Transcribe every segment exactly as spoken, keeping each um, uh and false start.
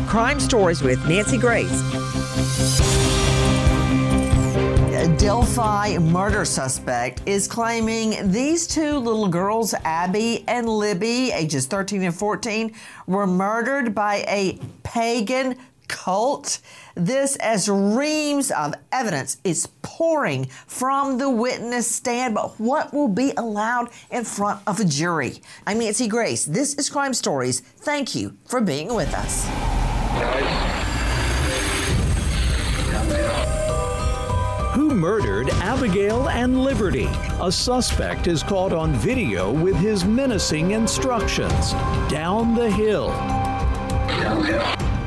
Crime Stories with Nancy Grace. A Delphi murder suspect is claiming these two little girls, Abby and Libby, ages thirteen and fourteen, were murdered by a pagan cult. This as reams of evidence is pouring from the witness stand. But what will be allowed in front of a jury? I'm Nancy Grace. This is Crime Stories. Thank you for being with us. Who murdered Abigail and Liberty? A suspect is caught on video with his menacing instructions. Down the hill. Downhill.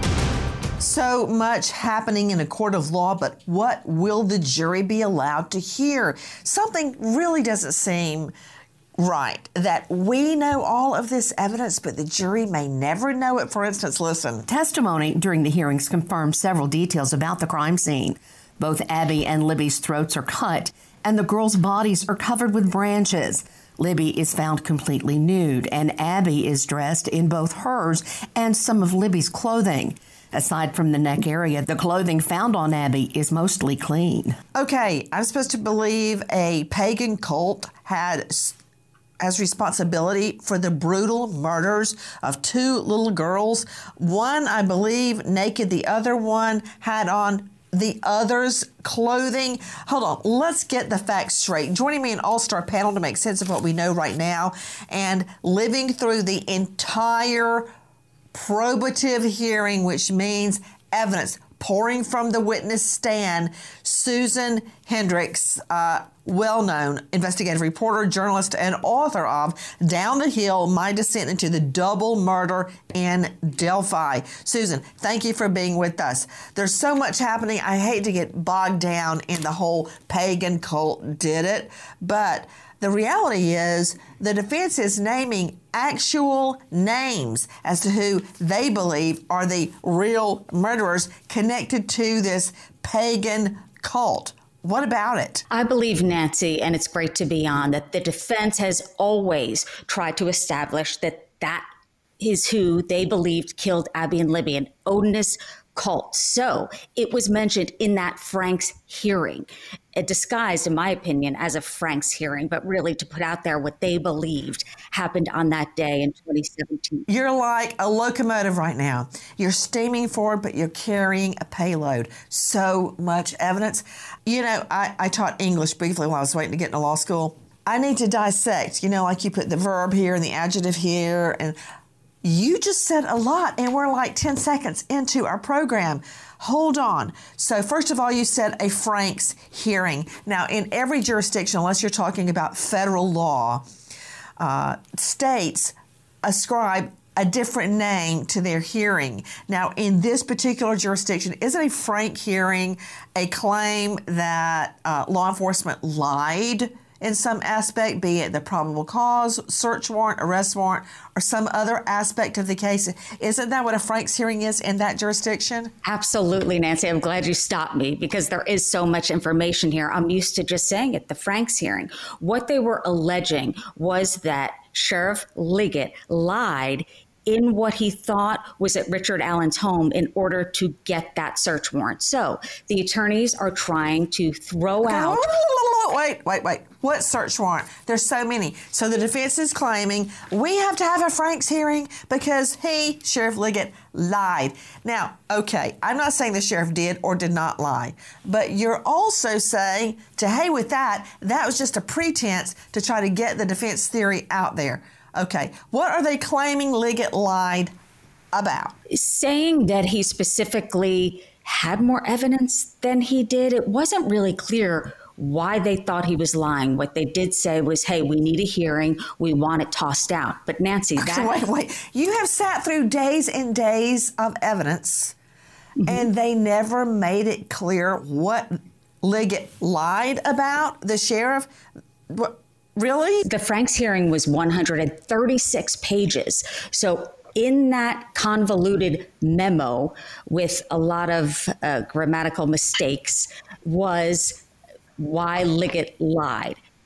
So much happening in a court of law, but what will the jury be allowed to hear? Something really doesn't seem right, that we know all of this evidence, but the jury may never know it. For instance, listen. Testimony during the hearings confirmed several details about the crime scene. Both Abby and Libby's throats are cut, and the girls' bodies are covered with branches. Libby is found completely nude, and Abby is dressed in both hers and some of Libby's clothing. Aside from the neck area, the clothing found on Abby is mostly clean. Okay, I'm supposed to believe a pagan cult had has responsibility for the brutal murders of two little girls. One, I believe, naked. The other one had on the other's clothing. Hold on, let's get the facts straight. Joining me an all-star panel to make sense of what we know right now and living through the entire probative hearing, which means evidence pouring from the witness stand, Susan Hendricks, uh, well-known investigative reporter, journalist, and author of Down the Hill, My Descent into the Double Murder in Delphi. Susan, thank you for being with us. There's so much happening. I hate to get bogged down in the whole pagan cult did it, but the reality is the defense is naming actual names as to who they believe are the real murderers connected to this pagan cult. What about it? I believe, Nancy, and it's great to be on, that the defense has always tried to establish that that is who they believed killed Abby and Libby, an Odinist cult. So it was mentioned in that Frank's hearing, uh, disguised, in my opinion, as a Frank's hearing, but really to put out there what they believed happened on that day in twenty seventeen. You're like a locomotive right now. You're steaming forward, but you're carrying a payload. So much evidence. You know, I, I taught English briefly while I was waiting to get into law school. I need to dissect, you know, like you put the verb here and the adjective here, and you just said a lot, and we're like ten seconds into our program. Hold on. So first of all, you said a Frank's hearing. Now, in every jurisdiction, unless you're talking about federal law, uh, states ascribe a different name to their hearing. Now, in this particular jurisdiction, isn't a Frank hearing a claim that uh, law enforcement lied in some aspect, be it the probable cause, search warrant, arrest warrant, or some other aspect of the case? Isn't that what a Frank's hearing is in that jurisdiction? Absolutely, Nancy. I'm glad you stopped me because there is so much information here. I'm used to just saying it, the Frank's hearing. What they were alleging was that Sheriff Liggett lied in what he thought was at Richard Allen's home in order to get that search warrant. So the attorneys are trying to throw out... Wait, wait, wait. What search warrant? There's so many. So the defense is claiming we have to have a Frank's hearing because he, Sheriff Liggett, lied. Now, okay, I'm not saying the sheriff did or did not lie, but you're also saying, to hey with that, that was just a pretense to try to get the defense theory out there. Okay, what are they claiming Liggett lied about? Saying that he specifically had more evidence than he did. It wasn't really clear why they thought he was lying. What they did say was, hey, we need a hearing. We want it tossed out. But Nancy, that... Wait, wait. You have sat through days and days of evidence, mm-hmm. and they never made it clear what Liggett lied about, the sheriff? What? Really? The Frank's hearing was one hundred thirty-six pages. So in that convoluted memo with a lot of uh, grammatical mistakes was why Liggett lied.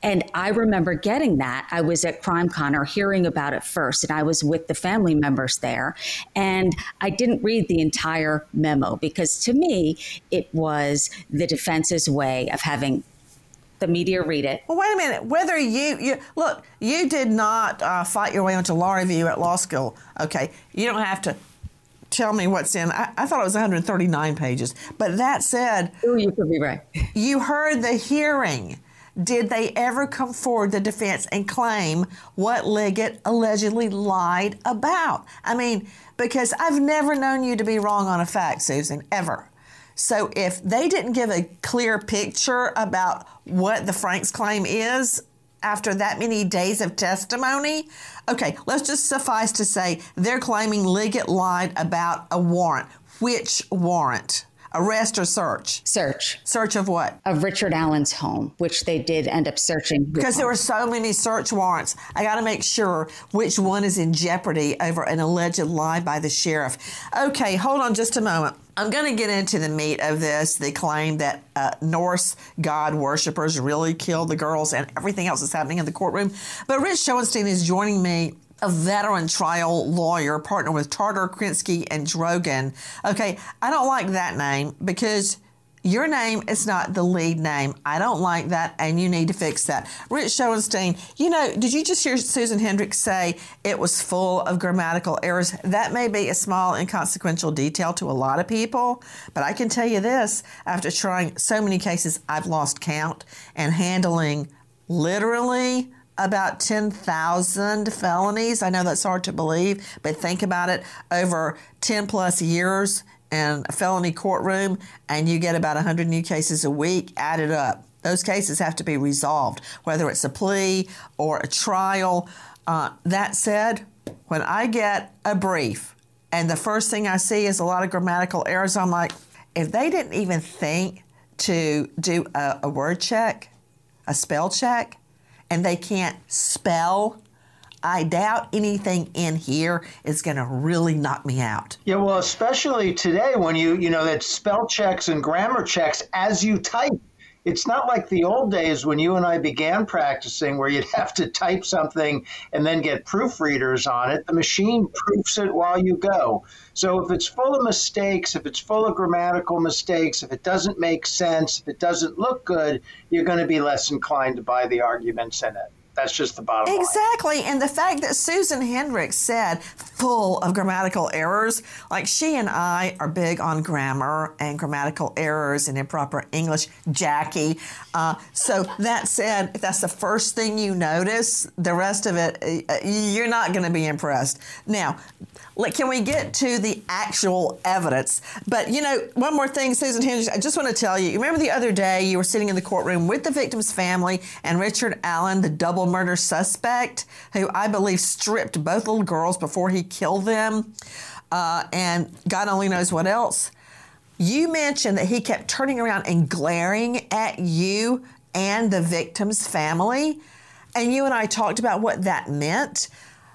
And I remember getting that. I was at CrimeCon or hearing about it first, and I was with the family members there. And I didn't read the entire memo because to me, it was the defense's way of having the media read it. Well, wait a minute. Whether you, you look, you did not uh, fight your way onto law review at law school. Okay. You don't have to tell me what's in. I, I thought it was one hundred thirty-nine pages. But that said, Ooh, you could be right. You heard the hearing. Did they ever come forward, the defense, and claim what Liggett allegedly lied about? I mean, because I've never known you to be wrong on a fact, Susan, ever. So if they didn't give a clear picture about what the Franks claim is after that many days of testimony, okay, let's just suffice to say they're claiming Liggett lied about a warrant. Which warrant? Arrest or search? Search. Search of what? Of Richard Allen's home, which they did end up searching. Because there were so many search warrants. I got to make sure which one is in jeopardy over an alleged lie by the sheriff. Okay, hold on just a moment. I'm going to get into the meat of this, the claim that uh, Norse god worshippers really killed the girls and everything else that's happening in the courtroom. But Rich Schoenstein is joining me, a veteran trial lawyer, partner with Tartar, Krinsky, and Drogan. Okay, I don't like that name because your name is not the lead name. I don't like that, and you need to fix that. Rich Schoenstein, you know, did you just hear Susan Hendricks say it was full of grammatical errors? That may be a small, inconsequential detail to a lot of people, but I can tell you this, after trying so many cases, I've lost count, and handling literally about ten thousand felonies. I know that's hard to believe, but think about it, over ten plus years in a felony courtroom, and you get about one hundred new cases a week, add it up. Those cases have to be resolved, whether it's a plea or a trial. Uh, that said, when I get a brief and the first thing I see is a lot of grammatical errors, I'm like, if they didn't even think to do a, a word check, a spell check, and they can't spell, I doubt anything in here is going to really knock me out. Yeah, well, especially today when you, you know, that spell checks and grammar checks as you type. It's not like the old days when you and I began practicing where you'd have to type something and then get proofreaders on it. The machine proofs it while you go. So if it's full of mistakes, if it's full of grammatical mistakes, if it doesn't make sense, if it doesn't look good, you're going to be less inclined to buy the arguments in it. That's just the bottom line. Exactly. And the fact that Susan Hendricks said full of grammatical errors, like she and I are big on grammar and grammatical errors and improper English, Jackie. Uh, so that said, if that's the first thing you notice, the rest of it, uh, you're not going to be impressed. Now, can we get to the actual evidence? But, you know, one more thing, Susan Hendricks, I just want to tell you, you remember the other day you were sitting in the courtroom with the victim's family and Richard Allen, the double murder suspect, who I believe stripped both little girls before he killed them, uh, and God only knows what else. You mentioned that he kept turning around and glaring at you and the victim's family, and you and I talked about what that meant.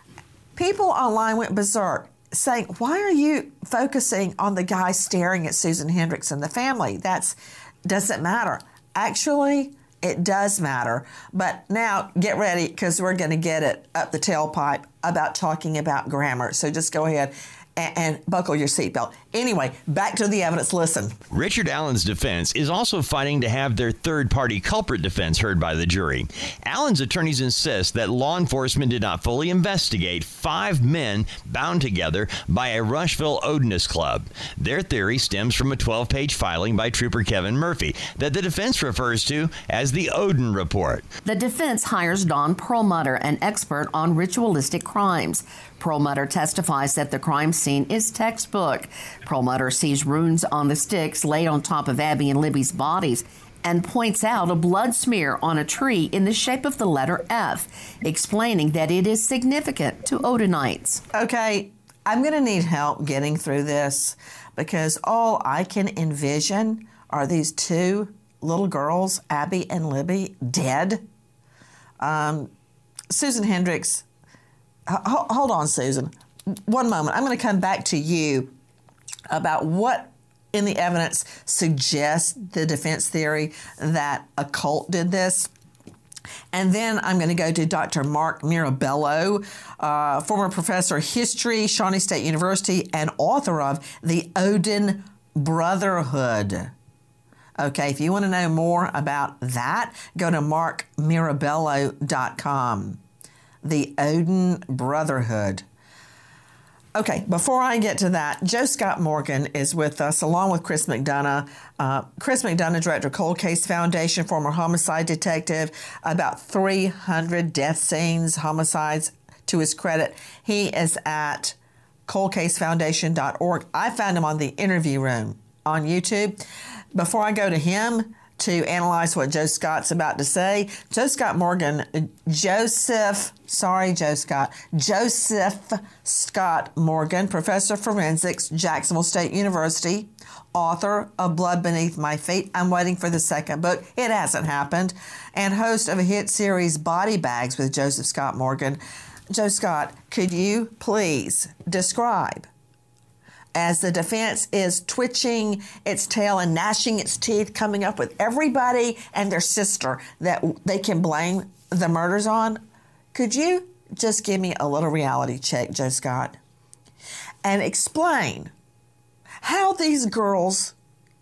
People online went berserk, saying, why are you focusing on the guy staring at Susan Hendricks and the family? That's doesn't matter. Actually, it does matter. But now get ready, because we're going to get it up the tailpipe about talking about grammar. So just go ahead and, and buckle your seatbelt. Anyway, back to the evidence. Listen. Richard Allen's defense is also fighting to have their third-party culprit defense heard by the jury. Allen's attorneys insist that law enforcement did not fully investigate five men bound together by a Rushville Odinist club. Their theory stems from a twelve-page filing by Trooper Kevin Murphy that the defense refers to as the Odin Report. The defense hires Don Perlmutter, an expert on ritualistic crimes. Perlmutter testifies that the crime scene is textbook. Perlmutter sees runes on the sticks laid on top of Abby and Libby's bodies and points out a blood smear on a tree in the shape of the letter F, explaining that it is significant to Odinites. Okay, I'm going to need help getting through this because all I can envision are these two little girls, Abby and Libby, dead. Um, Susan Hendricks, h- hold on, Susan. One moment. I'm going to come back to you about what in the evidence suggests the defense theory that a cult did this. And then I'm going to go to Doctor Mark Mirabello, uh, former professor of history, Shawnee State University, and author of The Odin Brotherhood. Okay, if you want to know more about that, go to mark mirabello dot com. The Odin Brotherhood. Okay, before I get to that, Joe Scott Morgan is with us, along with Chris McDonough. Uh, Chris McDonough, director of Cold Case Foundation, former homicide detective, about three hundred death scenes, homicides to his credit. He is at cold case foundation dot org. I found him on the Interview Room on YouTube. Before I go to him to analyze what Joe Scott's about to say, Joe Scott Morgan, Joseph, sorry, Joe Scott, Joseph Scott Morgan, professor of forensics, Jacksonville State University, author of Blood Beneath My Feet. I'm waiting for the second book. It hasn't happened. And host of a hit series, Body Bags with Joseph Scott Morgan. Joe Scott, could you please describe, as the defense is twitching its tail and gnashing its teeth, coming up with everybody and their sister that they can blame the murders on, could you just give me a little reality check, Joe Scott, and explain how these girls,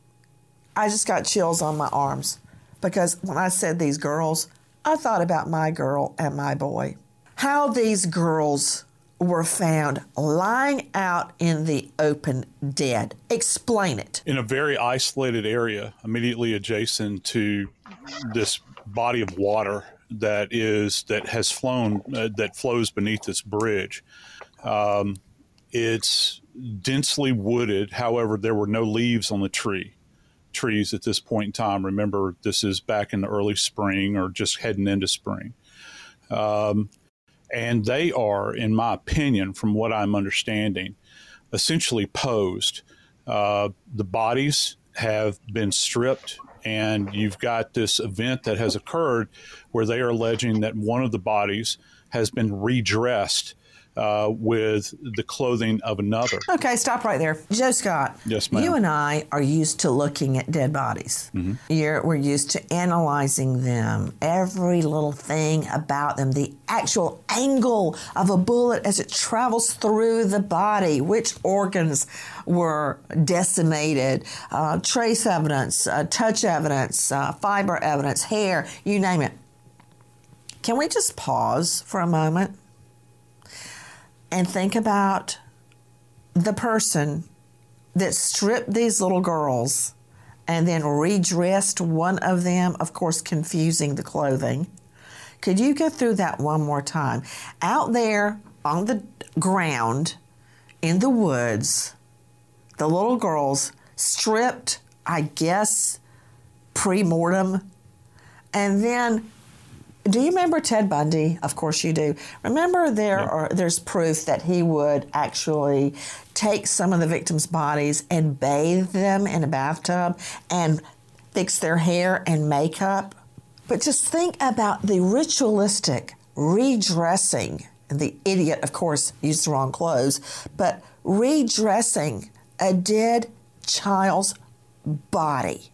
I just got chills on my arms, because when I said these girls, I thought about my girl and my boy, how these girls were found lying out in the open dead. Explain it. In a very isolated area immediately adjacent to this body of water that is that has flown uh, that flows beneath this bridge. Um, it's densely wooded. However, there were no leaves on the tree trees at this point in time. Remember, this is back in the early spring or just heading into spring. Um, And they are, in my opinion, from what I'm understanding, essentially posed. Uh, the bodies have been stripped, and you've got this event that has occurred where they are alleging that one of the bodies has been redressed uh, with the clothing of another. Okay, stop right there. Joe Scott. Yes, ma'am. You and I are used to looking at dead bodies. Mm-hmm. You're, we're used to analyzing them, every little thing about them, the actual angle of a bullet as it travels through the body, which organs were decimated, uh, trace evidence, uh, touch evidence, uh, fiber evidence, hair, you name it. Can we just pause for a moment and think about the person that stripped these little girls and then redressed one of them, of course, confusing the clothing? Could you go through that one more time? Out there on the ground, in the woods, the little girls stripped, I guess, pre-mortem, and then, do you remember Ted Bundy? Of course you do. Remember there yeah. are there's proof that he would actually take some of the victims' bodies and bathe them in a bathtub and fix their hair and makeup. But just think about the ritualistic redressing. And the idiot, of course, used the wrong clothes, but redressing a dead child's body.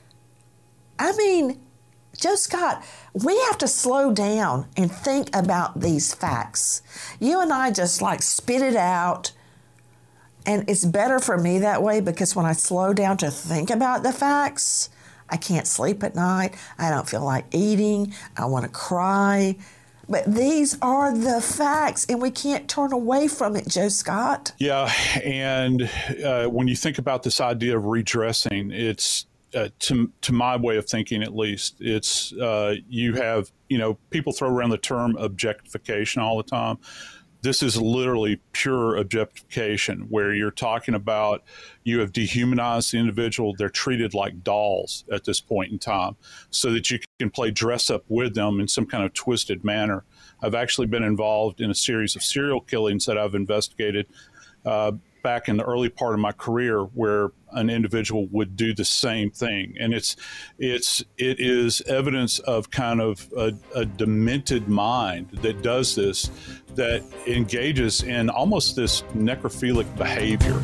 I mean, Joe Scott, we have to slow down and think about these facts. You and I just like spit it out, and it's better for me that way because when I slow down to think about the facts, I can't sleep at night. I don't feel like eating. I want to cry. But these are the facts, and we can't turn away from it, Joe Scott. Yeah, and uh, when you think about this idea of redressing, it's Uh, to to my way of thinking, at least, it's uh, you have, you know, people throw around the term objectification all the time. This is literally pure objectification, where you're talking about you have dehumanized the individual. They're treated like dolls at this point in time so that you can play dress up with them in some kind of twisted manner. I've actually been involved in a series of serial killings that I've investigated uh, back in the early part of my career, where an individual would do the same thing. And it's, it's, it is evidence of kind of a, a demented mind that does this, that engages in almost this necrophilic behavior.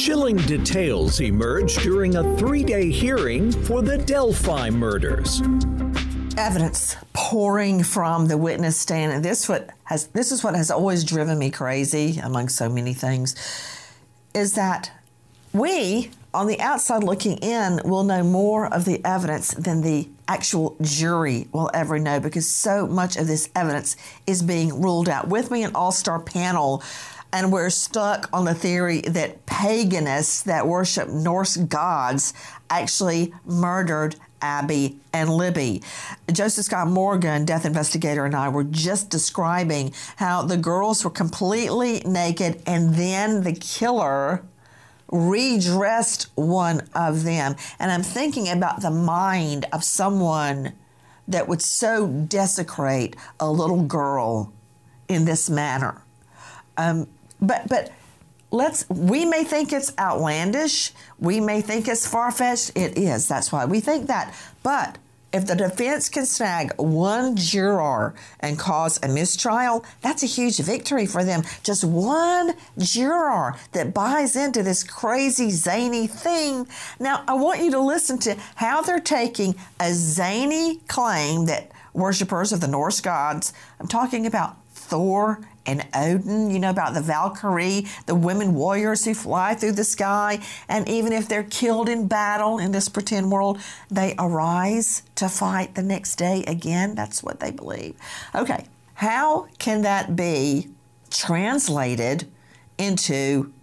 Chilling details emerged during a three-day hearing for the Delphi murders. Evidence pouring from the witness stand, and this what has this is what has always driven me crazy, among so many things, is that we, on the outside looking in, will know more of the evidence than the actual jury will ever know, because so much of this evidence is being ruled out. With me, an all-star panel, and we're stuck on the theory that paganists that worship Norse gods actually murdered Abby and Libby. Joseph Scott Morgan, death investigator, and I were just describing how the girls were completely naked, and then the killer redressed one of them. And I'm thinking about the mind of someone that would so desecrate a little girl in this manner. Um, but but let's, we may think it's outlandish. We may think it's far-fetched. It is. That's why we think that. But if the defense can snag one juror and cause a mistrial, that's a huge victory for them. Just one juror that buys into this crazy, zany thing. Now, I want you to listen to how they're taking a zany claim that worshipers of the Norse gods, I'm talking about Thor and Odin, you know, about the Valkyrie, the women warriors who fly through the sky, and even if they're killed in battle in this pretend world, they arise to fight the next day again. That's what they believe. Okay, how can that be translated into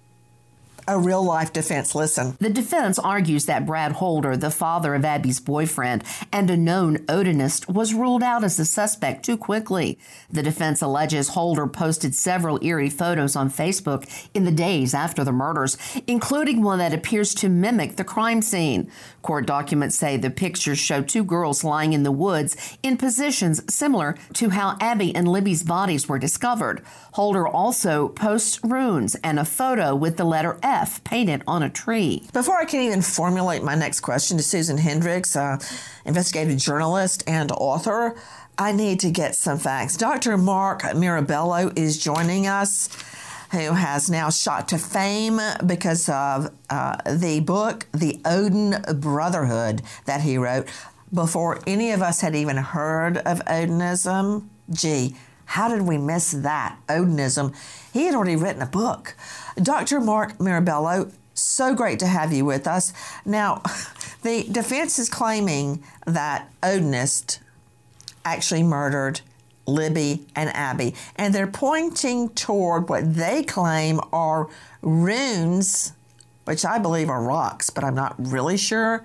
a real-life defense? Listen. The defense argues that Brad Holder, the father of Abby's boyfriend and a known Odinist, was ruled out as a suspect too quickly. The defense alleges Holder posted several eerie photos on Facebook in the days after the murders, including one that appears to mimic the crime scene. Court documents say the pictures show two girls lying in the woods in positions similar to how Abby and Libby's bodies were discovered. Holder also posts runes and a photo with the letter F painted on a tree. Before I can even formulate my next question to Susan Hendricks, uh, investigative journalist and author, I need to get some facts. Doctor Mark Mirabello is joining us, who has now shot to fame because of uh, the book, The Odin Brotherhood, that he wrote before any of us had even heard of Odinism. Gee, how did we miss that? Odinism. He had already written a book. Doctor Mark Mirabello, so great to have you with us. Now, the defense is claiming that Odinist actually murdered Libby and Abby, and they're pointing toward what they claim are runes, which I believe are rocks, but I'm not really sure,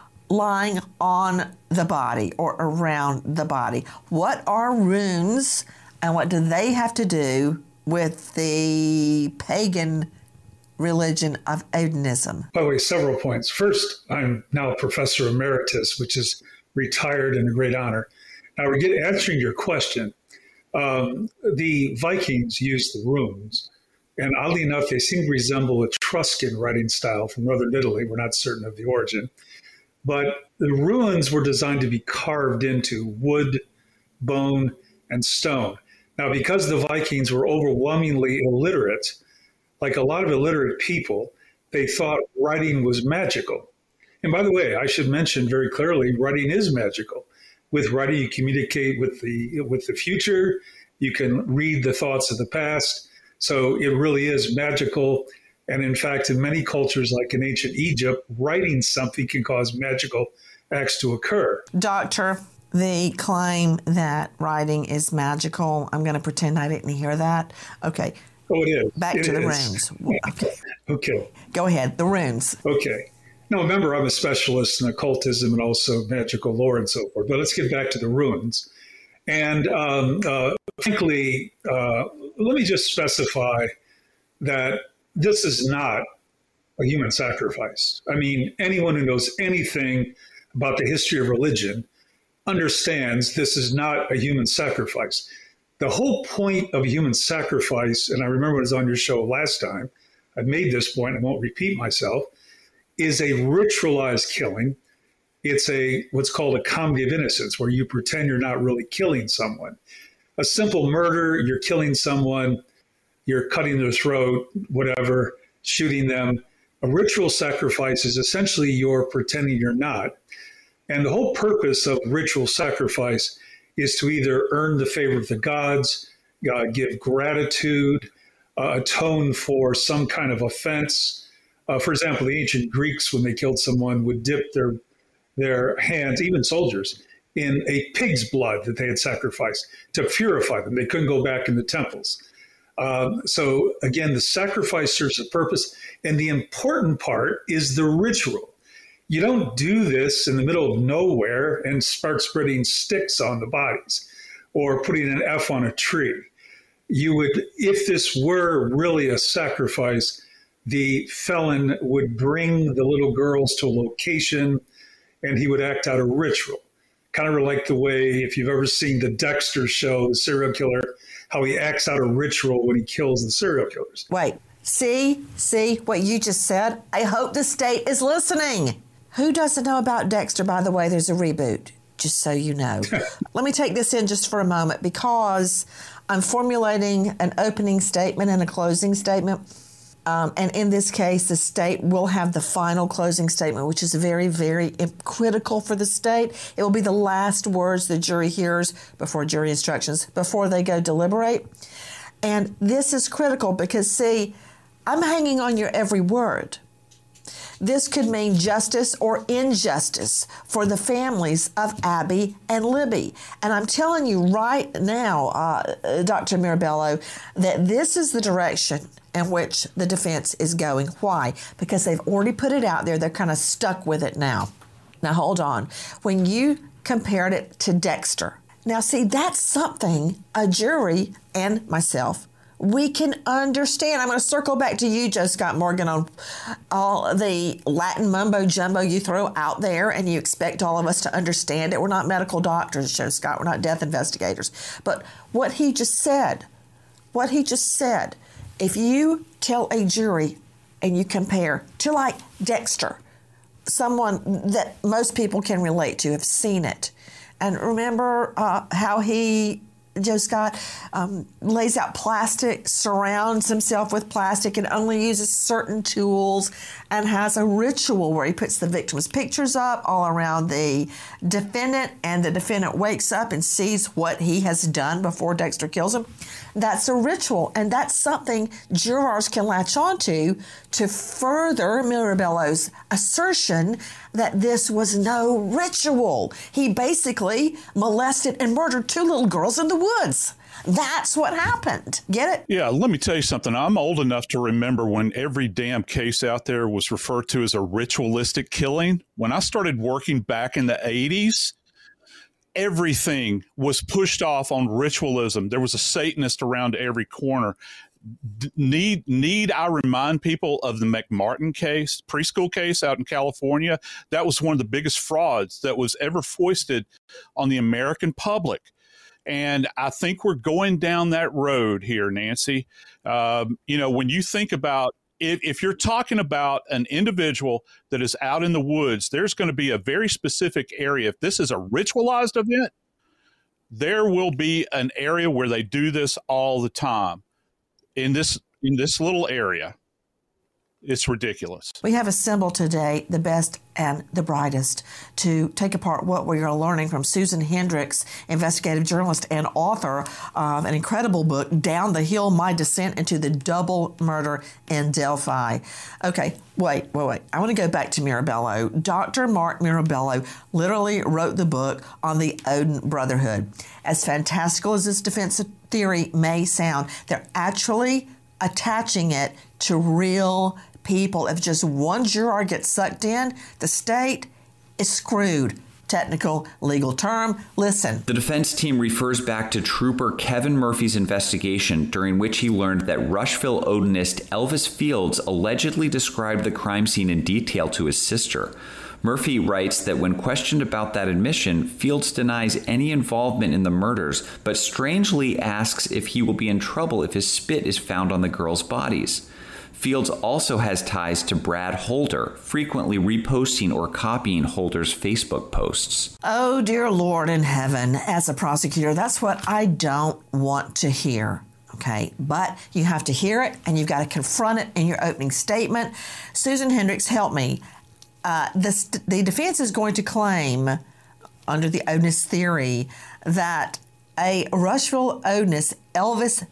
lying on the body or around the body. What are runes, and what do they have to do with the pagan religion of Odinism? By the way, several points. First, I'm now a professor emeritus, which is retired and a great honor. Now, we're getting, answering your question. Um, the Vikings used the runes, and oddly enough, they seem to resemble Etruscan writing style from northern Italy. We're not certain of the origin. But the runes were designed to be carved into wood, bone, and stone. Now, because the Vikings were overwhelmingly illiterate, like a lot of illiterate people, they thought writing was magical. And by the way, I should mention very clearly, writing is magical. With writing, you communicate with the with the future. You can read the thoughts of the past. So it really is magical. And in fact, in many cultures, like in ancient Egypt, writing something can cause magical acts to occur. Doctor, the claim that writing is magical, I'm going to pretend I didn't hear that. Okay. Oh, it is. Back it to is. the runes. Okay. Okay. Go ahead. The runes. Okay. Now, remember, I'm a specialist in occultism and also magical lore and so forth. But let's get back to the runes. And um, uh, frankly, uh, let me just specify that this is not a human sacrifice. I mean, anyone who knows anything about the history of religion understands this is not a human sacrifice. The whole point of a human sacrifice, and I remember it was on your show last time, I've made this point, I won't repeat myself, is a ritualized killing. It's a what's called a comedy of innocence, where you pretend you're not really killing someone. A simple murder, you're killing someone, you're cutting their throat, whatever, shooting them. A ritual sacrifice is essentially you're pretending you're not. And the whole purpose of ritual sacrifice is to either earn the favor of the gods, uh, give gratitude, uh, atone for some kind of offense. Uh, for example, the ancient Greeks, when they killed someone, would dip their their hands, even soldiers, in a pig's blood that they had sacrificed to purify them. They couldn't go back in the temples. Um, so again, the sacrifice serves a purpose. And the important part is the ritual. You don't do this in the middle of nowhere and start spreading sticks on the bodies or putting an F on a tree. You would, if this were really a sacrifice, the felon would bring the little girls to a location and he would act out a ritual. Kind of like the way, if you've ever seen the Dexter show, the serial killer, how he acts out a ritual when he kills the serial killers. Wait, see, see what you just said? I hope the state is listening. Who doesn't know about Dexter, by the way? There's a reboot, just so you know. Let me take this in just for a moment because I'm formulating an opening statement and a closing statement. Um, and in this case, the state will have the final closing statement, which is very, very critical for the state. It will be the last words the jury hears before jury instructions, before they go deliberate. And this is critical because, see, I'm hanging on your every word. This could mean justice or injustice for the families of Abby and Libby. And I'm telling you right now, uh, Doctor Mirabello, that this is the direction in which the defense is going. Why? Because they've already put it out there. They're kind of stuck with it now. Now, hold on. When you compared it to Dexter, now see, that's something a jury and myself, we can understand. I'm going to circle back to you, Joe Scott Morgan, on all the Latin mumbo jumbo you throw out there, and you expect all of us to understand it. We're not medical doctors, Joe Scott. We're not death investigators. But what he just said, what he just said, if you tell a jury and you compare to like Dexter, someone that most people can relate to, have seen it, and remember uh, how he, Joe Scott, um, lays out plastic, surrounds himself with plastic, and only uses certain tools, and has a ritual where he puts the victim's pictures up all around the defendant, and the defendant wakes up and sees what he has done before Dexter kills him. That's a ritual, and that's something jurors can latch onto to further Mirabello's assertion that this was no ritual. He basically molested and murdered two little girls in the woods. That's what happened. Get it? Yeah, let me tell you something. I'm old enough to remember when every damn case out there was referred to as a ritualistic killing. When I started working back in the eighties, everything was pushed off on ritualism. There was a Satanist around every corner. D- need need I remind people of the McMartin case, preschool case out in California? That was one of the biggest frauds that was ever foisted on the American public. And I think we're going down that road here, Nancy. Um, you know, when you think about If, if you're talking about an individual that is out in the woods, there's going to be a very specific area. If this is a ritualized event, there will be an area where they do this all the time in this in this little area. It's ridiculous. We have assembled today the best and the brightest to take apart what we are learning from Susan Hendricks, investigative journalist and author of an incredible book, Down the Hill, My Descent into the Double Murder in Delphi. Okay, wait, wait, wait. I want to go back to Mirabello. Doctor Mark Mirabello literally wrote the book on the Odin Brotherhood. As fantastical as this defense theory may sound, they're actually attaching it to real people. If just one juror gets sucked in, the state is screwed. Technical legal term. Listen. The defense team refers back to Trooper Kevin Murphy's investigation, during which he learned that Rushville Odinist Elvis Fields allegedly described the crime scene in detail to his sister. Murphy writes that when questioned about that admission, Fields denies any involvement in the murders, but strangely asks if he will be in trouble if his spit is found on the girls' bodies. Fields also has ties to Brad Holder, frequently reposting or copying Holder's Facebook posts. Oh, dear Lord in heaven, as a prosecutor, that's what I don't want to hear. Okay, but you have to hear it and you've got to confront it in your opening statement. Susan Hendricks, help me. Uh, the, the defense is going to claim, under the Odeness theory, that a Rushville Odeness, Elvis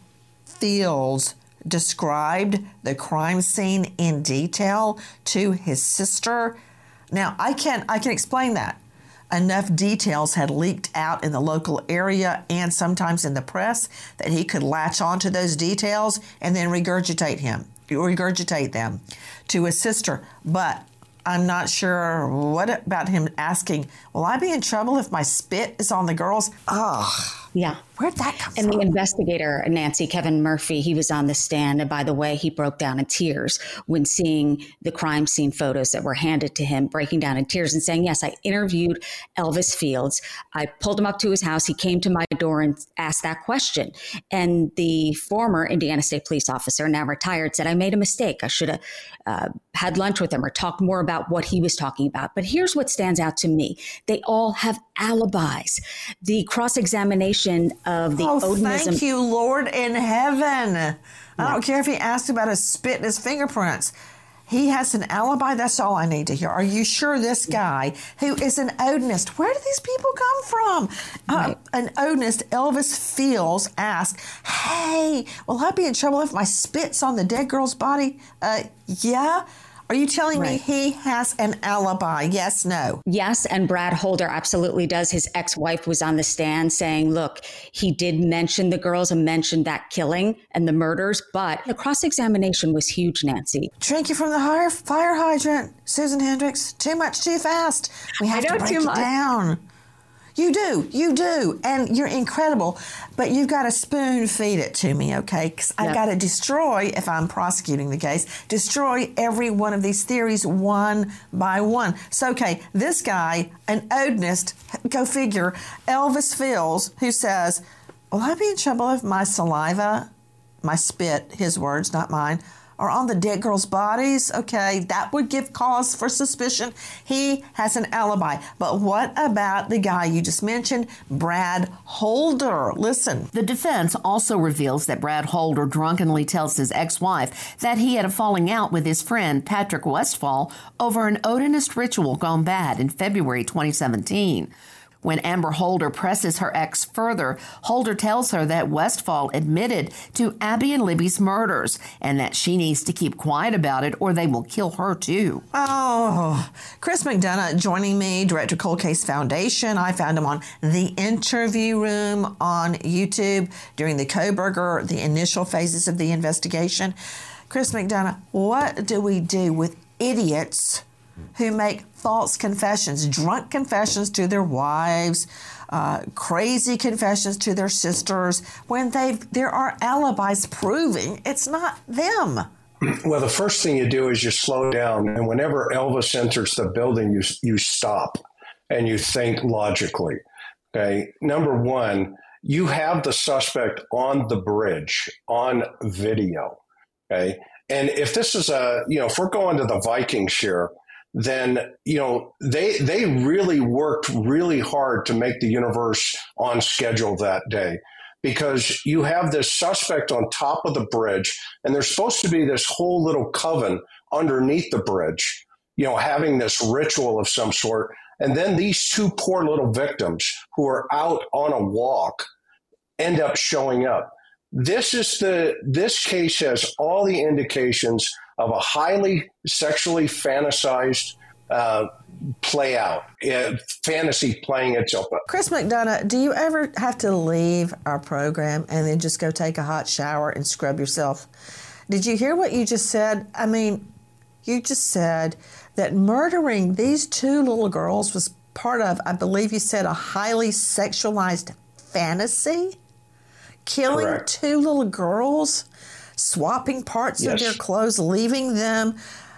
Fields, described the crime scene in detail to his sister. Now, I can I can explain that. Enough details had leaked out in the local area and sometimes in the press that he could latch onto those details and then regurgitate him, regurgitate them to his sister. But I'm not sure what about him asking, will I be in trouble if my spit is on the girls? Oh, yeah. Where'd that come and from? And the investigator, Nancy, Kevin Murphy, he was on the stand. And by the way, he broke down in tears when seeing the crime scene photos that were handed to him, breaking down in tears and saying, yes, I interviewed Elvis Fields. I pulled him up to his house. He came to my door and asked that question. And the former Indiana State Police officer, now retired, said, I made a mistake. I should have uh, had lunch with him or talked more about what he was talking about. But here's what stands out to me. They all have alibis. The cross-examination of the oh, Odenism. Thank you, Lord in heaven. I yeah. don't care if he asked about his spit and his fingerprints. He has an alibi. That's all I need to hear. Are you sure this guy, who is an Odenist, where do these people come from? Right. Uh, an Odenist, Elvis Fields, asked, hey, will I be in trouble if my spit's on the dead girl's body? Uh, yeah. Are you telling right. me he has an alibi? Yes, no? Yes, and Brad Holder absolutely does. His ex-wife was on the stand saying, look, he did mention the girls and mentioned that killing and the murders, but the cross-examination was huge, Nancy. Drinking from the fire hydrant, Susan Hendricks. Too much, too fast. We have to break it much. down. You do, you do, and you're incredible, but you've got to spoon feed it to me, okay? Because I've yep. got to destroy, if I'm prosecuting the case, destroy every one of these theories one by one. So, okay, this guy, an Odenist, go figure, Elvis Fields, who says, will I be in trouble if my saliva, my spit, his words, not mine, are on the dead girls' bodies? Okay, that would give cause for suspicion. He has an alibi. But what about the guy you just mentioned, Brad Holder? Listen. The defense also reveals that Brad Holder drunkenly tells his ex-wife that he had a falling out with his friend Patrick Westfall over an Odenist ritual gone bad in February twenty seventeen. When Amber Holder presses her ex further, Holder tells her that Westfall admitted to Abby and Libby's murders and that she needs to keep quiet about it or they will kill her too. Oh, Chris McDonough joining me, Director Cold Case Foundation. I found him on The Interview Room on YouTube during the Kohberger, the initial phases of the investigation. Chris McDonough, what do we do with idiots who make false confessions, drunk confessions to their wives, uh, crazy confessions to their sisters, when they there are alibis proving it's not them? Well, the first thing you do is you slow down, and whenever Elvis enters the building, you you stop and you think logically. Okay, number one, you have the suspect on the bridge on video. Okay, and if this is a you know if we're going to the Vikings here, then, you know, they they really worked really hard to make the universe on schedule that day, because you have this suspect on top of the bridge and there's supposed to be this whole little coven underneath the bridge, you know, having this ritual of some sort. And then these two poor little victims who are out on a walk end up showing up. This is the this case has all the indications of a highly sexually fantasized uh, play out, uh, fantasy playing itself out. Chris McDonough, do you ever have to leave our program and then just go take a hot shower and scrub yourself? Did you hear what you just said? I mean, you just said that murdering these two little girls was part of, I believe you said, a highly sexualized fantasy? Killing Correct. two little girls? Swapping parts yes. of their clothes, leaving them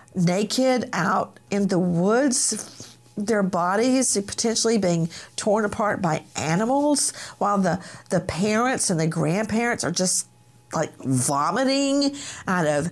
naked out in the woods, their bodies potentially being torn apart by animals, while the, the parents and the grandparents are just like vomiting out of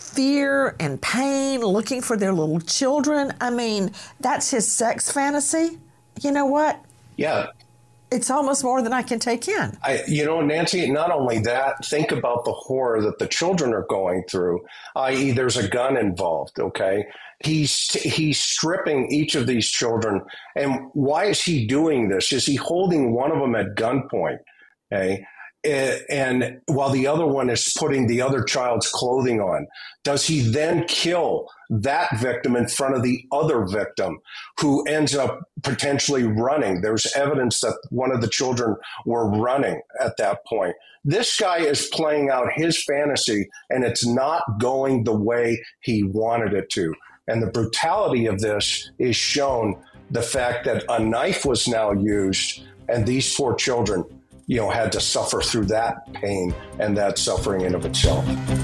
fear and pain, looking for their little children. I mean, that's his sex fantasy. You know what? Yeah. it's almost more than I can take in. I, you know, Nancy, not only that, think about the horror that the children are going through, that is there's a gun involved, okay? He's he's stripping each of these children. And why is he doing this? Is he holding one of them at gunpoint, okay? And while the other one is putting the other child's clothing on, does he then kill that victim in front of the other victim who ends up potentially running? There's evidence that one of the children were running at that point. This guy is playing out his fantasy, and it's not going the way he wanted it to. And the brutality of this is shown the fact that a knife was now used, and these four children, you know, had to suffer through that pain and that suffering in of itself.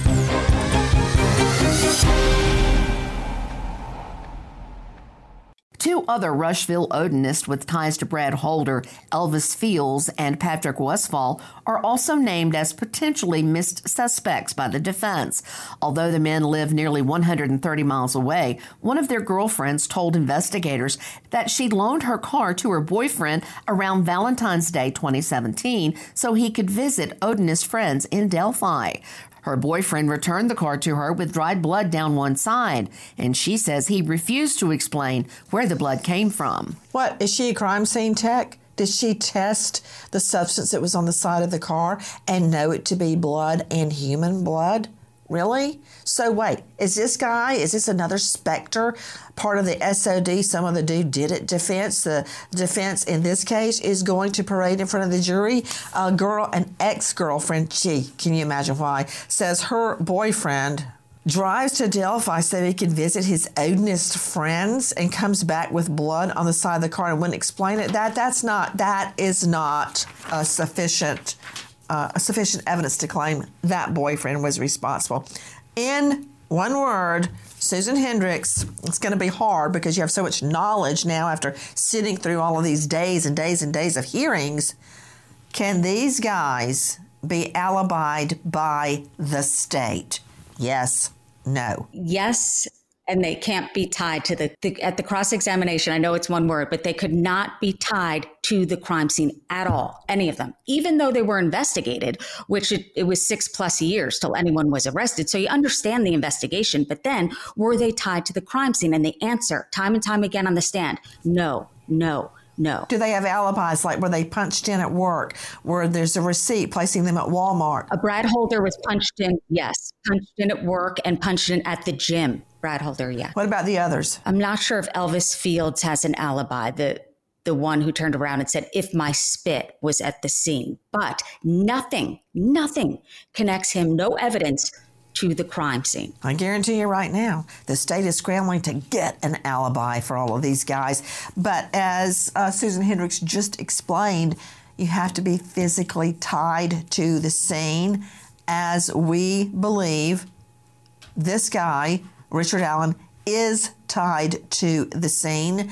Two other Rushville Odinists with ties to Brad Holder, Elvis Fields, and Patrick Westphal are also named as potentially missed suspects by the defense. Although the men live nearly one hundred thirty miles away, one of their girlfriends told investigators that she loaned her car to her boyfriend around Valentine's Day twenty seventeen so he could visit Odinist friends in Delphi. Her boyfriend returned the car to her with dried blood down one side, and she says he refused to explain where the blood came from. What, is she a crime scene tech? Did she test the substance that was on the side of the car and know it to be blood and human blood? Really? So wait, is this guy, is this another Spectre, part of the S O D, some of the due did it defense? The defense in this case is going to parade in front of the jury. A girl, an ex-girlfriend, gee, can you imagine why, says her boyfriend drives to Delphi so he can visit his Odinist friends and comes back with blood on the side of the car and wouldn't explain it. That that's not, that is not uh, sufficient Uh, sufficient evidence to claim that boyfriend was responsible. In one word, Susan Hendricks, it's going to be hard because you have so much knowledge now after sitting through all of these days and days and days of hearings. Can these guys be alibied by the state? Yes, no. Yes, and they can't be tied to the, the at the cross-examination. I know it's one word, but they could not be tied to the crime scene at all, any of them, even though they were investigated, which it, it was six plus years till anyone was arrested. So you understand the investigation, but then were they tied to the crime scene? And the answer time and time again on the stand, no, no, no. Do they have alibis, like were they punched in at work, where there's a receipt placing them at Walmart? A Brad Holder was punched in, yes, punched in at work and punched in at the gym. Brad Holder, yeah. What about the others? I'm not sure if Elvis Fields has an alibi, the the one who turned around and said, if my spit was at the scene. But nothing, nothing connects him, no evidence to the crime scene. I guarantee you right now, the state is scrambling to get an alibi for all of these guys. But as uh, Susan Hendricks just explained, you have to be physically tied to the scene, as we believe this guy, Richard Allen, is tied to the scene.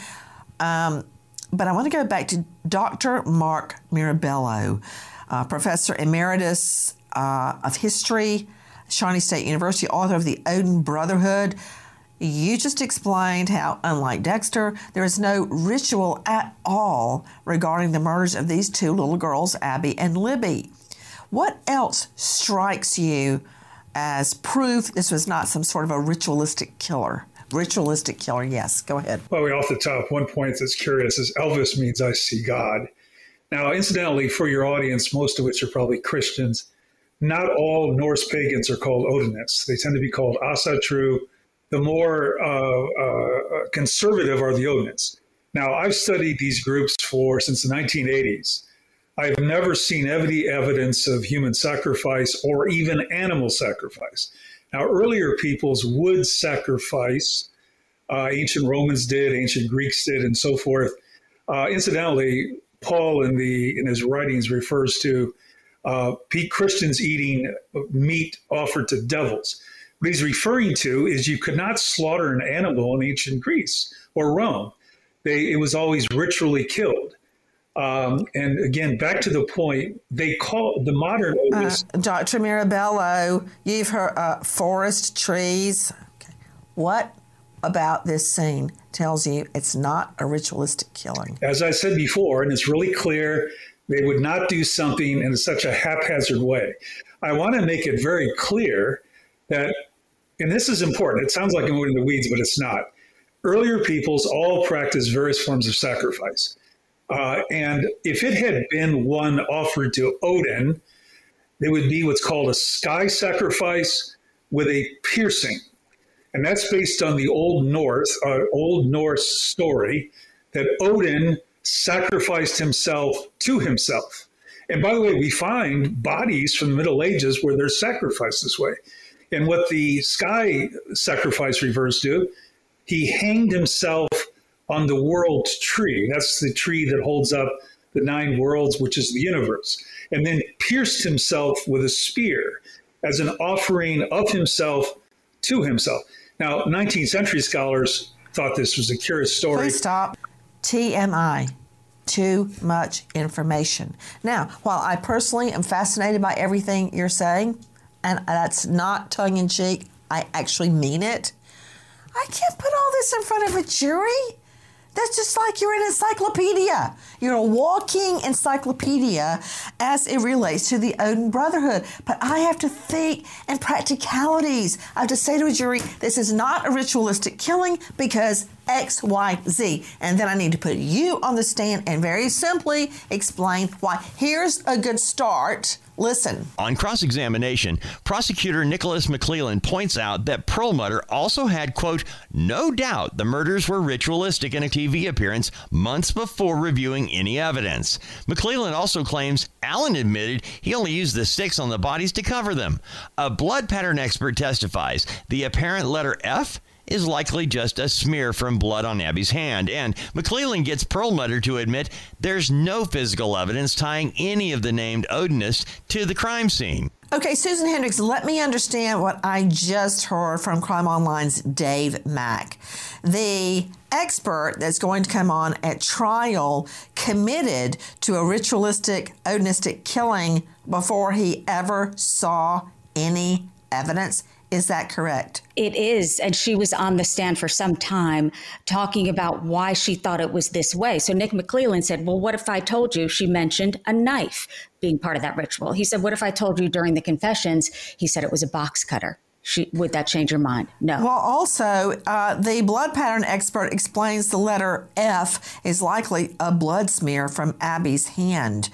Um, but I want to go back to Doctor Mark Mirabello, uh, Professor Emeritus uh, of History, Shawnee State University, author of the Odin Brotherhood. You just explained how, unlike Dexter, there is no ritual at all regarding the murders of these two little girls, Abby and Libby. What else strikes you as proof this was not some sort of a ritualistic killer? Ritualistic killer, yes. Go ahead. Well, off the top, one point that's curious is Elvis means I see God. Now, incidentally, for your audience, most of which are probably Christians, not all Norse pagans are called Odinists. They tend to be called Asatru. The more uh, uh, conservative are the Odinists. Now, I've studied these groups for since the nineteen eighties. I've never seen any evidence of human sacrifice or even animal sacrifice. Now, earlier peoples would sacrifice. Uh, ancient Romans did, ancient Greeks did, and so forth. Uh, incidentally, Paul in the in his writings refers to uh, Christians eating meat offered to devils. What he's referring to is you could not slaughter an animal in ancient Greece or Rome. They, it was always ritually killed. Um, and again, back to the point, they call the modern uh, Doctor Mirabello, you've heard uh, forest trees. Okay. What about this scene tells you it's not a ritualistic killing? As I said before, and it's really clear, They would not do something in such a haphazard way. I want to make it very clear that, and this is important, it sounds like I'm going in the weeds, but it's not. Earlier peoples all practiced various forms of sacrifice. Uh, and if it had been one offered to Odin, it would be what's called a sky sacrifice with a piercing. And that's based on the Old Norse, uh, Old Norse story that Odin sacrificed himself to himself. And by the way, we find bodies from the Middle Ages where they're sacrificed this way. And what the sky sacrifice refers to, he hanged himself on the world tree. That's the tree that holds up the nine worlds, which is the universe, and then pierced himself with a spear as an offering of himself to himself. Now, nineteenth century scholars thought this was a curious story. Please stop. T M I. Too much information. Now, while I personally am fascinated by everything you're saying, and that's not tongue-in-cheek, I actually mean it, I can't put all this in front of a jury. That's just like you're an encyclopedia. You're a walking encyclopedia as it relates to the Odin Brotherhood. But I have to think in practicalities. I have to say to a jury, this is not a ritualistic killing because X, Y, Z. And then I need to put you on the stand and very simply explain why. Here's a good start. Listen. On cross-examination, prosecutor Nicholas McClelland points out that Perlmutter also had, quote, no doubt the murders were ritualistic in a T V appearance months before reviewing any evidence. McClelland also claims Allen admitted he only used the sticks on the bodies to cover them. A blood pattern expert testifies the apparent letter F is likely just a smear from blood on Abby's hand, and McClelland gets Perlmutter to admit there's no physical evidence tying any of the named Odinists to the crime scene. Okay, Susan Hendricks, let me understand what I just heard from Crime Online's Dave Mack. The expert that's going to come on at trial committed to a ritualistic, Odinistic killing before he ever saw any evidence. Is that correct? It is. And she was on the stand for some time talking about why she thought it was this way. So Nick McClelland said, well, what if I told you? She mentioned a knife being part of that ritual. He said, what if I told you during the confessions? He said it was a box cutter. She, would that change your mind? No. Well, also, uh, the blood pattern expert explains the letter F is likely a blood smear from Abby's hand.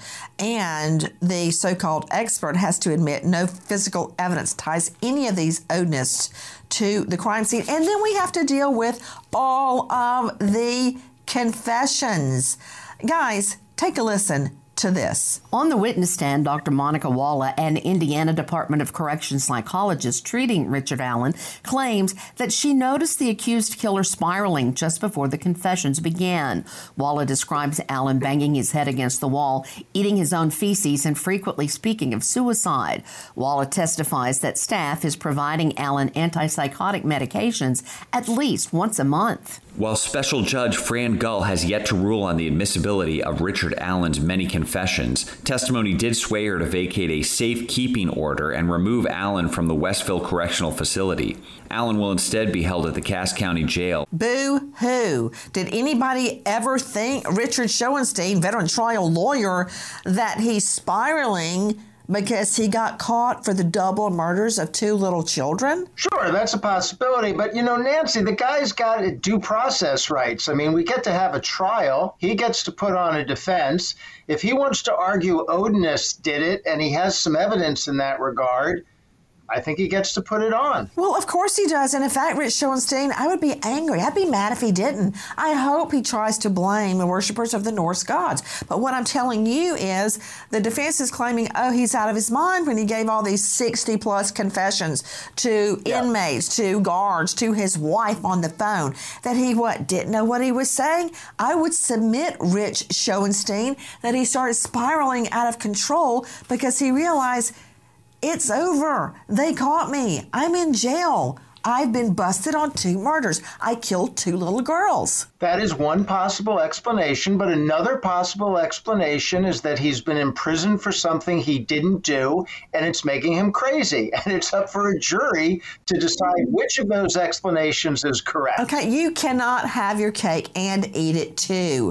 And the so-called expert has to admit no physical evidence ties any of these Odinists to the crime scene. And then we have to deal with all of the confessions. Guys, take a listen to this. On the witness stand, Doctor Monica Walla, an Indiana Department of Corrections psychologist treating Richard Allen, claims that she noticed the accused killer spiraling just before the confessions began. Walla describes Allen banging his head against the wall, eating his own feces, and frequently speaking of suicide. Walla testifies that staff is providing Allen antipsychotic medications at least once a month. While Special Judge Fran Gull has yet to rule on the admissibility of Richard Allen's many confessions, testimony did sway her to vacate a safekeeping order and remove Allen from the Westville Correctional Facility. Allen will instead be held at the Cass County Jail. Boo-hoo. Did anybody ever think Richard Schoenstein, veteran trial lawyer, that he's spiraling because he got caught for the double murders of two little children? Sure, that's a possibility. But, you know, Nancy, the guy's got due process rights. I mean, we get to have a trial. He gets to put on a defense. If he wants to argue Odinist did it and he has some evidence in that regard, I think he gets to put it on. Well, of course he does. And in fact, Rich Schoenstein, I would be angry. I'd be mad if he didn't. I hope he tries to blame the worshipers of the Norse gods. But what I'm telling you is the defense is claiming, oh, he's out of his mind when he gave all these sixty plus confessions to yeah. inmates, to guards, to his wife on the phone, that he, what, didn't know what he was saying? I would submit, Rich Schoenstein, that he started spiraling out of control because he realized it's over. They caught me. I'm in jail. I've been busted on two murders. I killed two little girls. That is one possible explanation, but another possible explanation is that he's been imprisoned for something he didn't do, and it's making him crazy. And it's up for a jury to decide which of those explanations is correct. Okay, you cannot have your cake and eat it too.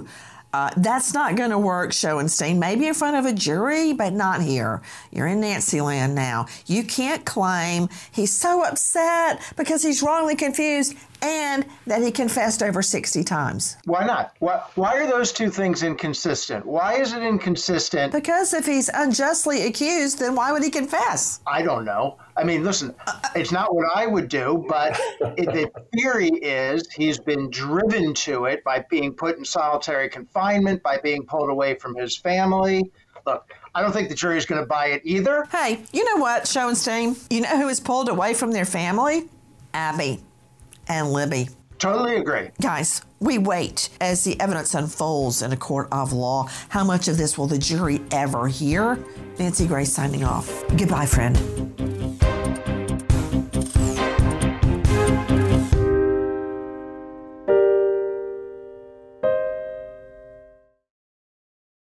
Uh, that's not going to work, Schoenstein. Maybe in front of a jury, but not here. You're in Nancy land now. You can't claim he's so upset because he's wrongly confused and that he confessed over sixty times. Why not? Why, why are those two things inconsistent? Why is it inconsistent? Because if he's unjustly accused, then why would he confess? I don't know. I mean, listen, it's not what I would do, but it, the theory is he's been driven to it by being put in solitary confinement, by being pulled away from his family. Look, I don't think the jury is going to buy it either. Hey, you know what, Schoenstein? You know who was pulled away from their family? Abby and Libby. Totally agree. Guys, we wait as the evidence unfolds in a court of law. How much of this will the jury ever hear? Nancy Grace signing off. Goodbye, friend.